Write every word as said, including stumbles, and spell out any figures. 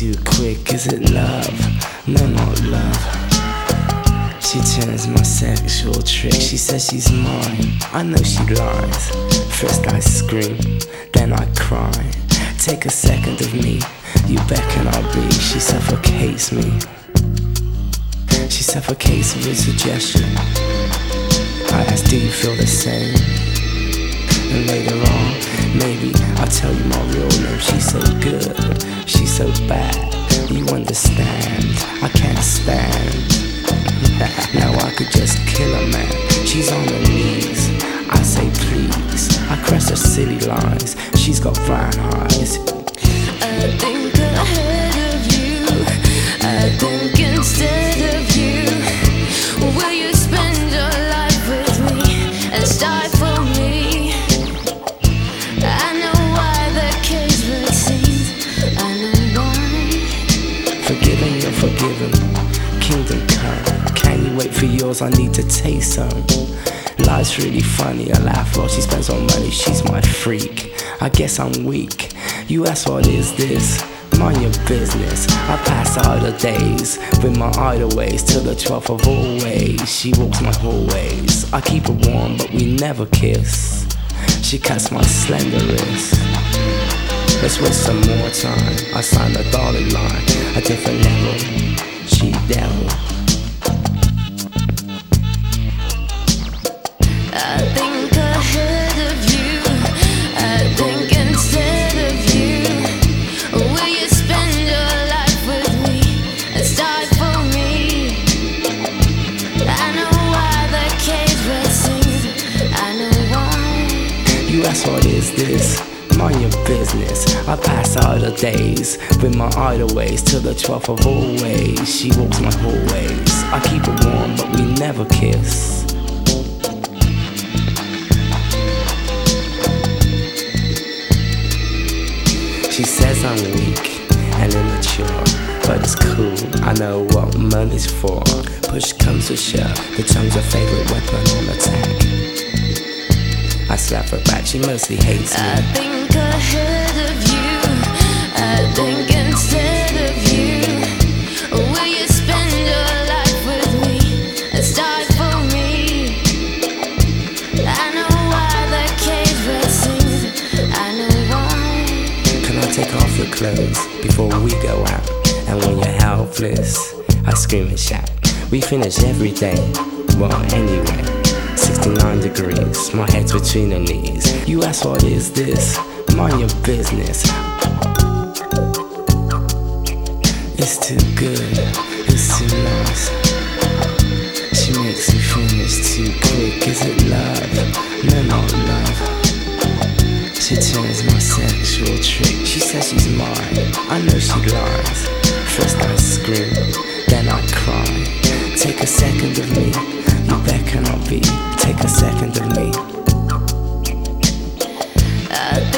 too quick. Is it love? No, not love. She turns my sexual trick. She says she's mine. I know she lies. First I scream, then I cry. Take a second of me, you beckon I'll be. She suffocates me. She suffocates with suggestion. I ask, do you feel the same? And later on, maybe I'll tell you my real name. She's so good, she's so bad. You understand, I can't stand. Now I could just kill a man. She's on her knees, I say please. I crush her silly lines. She's got brown eyes. I think ahead of you. I think instead of you. Will you spend your life with me and stifle me? I know why the cage breaks scenes. I know why. Forgiven, you're forgiven. Kingdom come. Can you wait for yours? I need to taste some. Life's really funny. I laugh while she spends her money. She's my freak. I guess I'm weak. You ask what is this? Mind your business. I pass out the days with my idle ways till the twelfth of always. She walks my hallways. I keep her warm, but we never kiss. She cuts my slender wrist. Let's waste some more time. I sign the dotted line. A different level. She devil. I think ahead of you. I think instead of you. Will you spend your life with me and stifle me? I know why the cage bird sings. I know why. You ask what is this? Mind your business. I pass out the days with my idle ways till the twelfth of always. She walks my hallways. I keep her warm, but we never kiss. She says I'm weak and immature, but it's cool, I know what money's for. Push comes to shove, the tongue's her favorite weapon on attack. I slap her back, she mostly hates me. I think ahead of you. I think instead of you. Will you spend your life with me and stifle me? I know why the cage bird sings. I know why. Can I take off your clothes before we go out? And when you're helpless, I scream and shout. We finish every day, well anyway. Sixty-nine degrees, my head's between her knees. You ask what is this? Mind your business. It's too good, it's too nice. She makes me finish too quick. Is it love? No, not love. She turns my sexual trick. She says she's mine. I know she lies. First I scream, then I cry. Take a second of me, you beckon I'll be. Take a second of me. I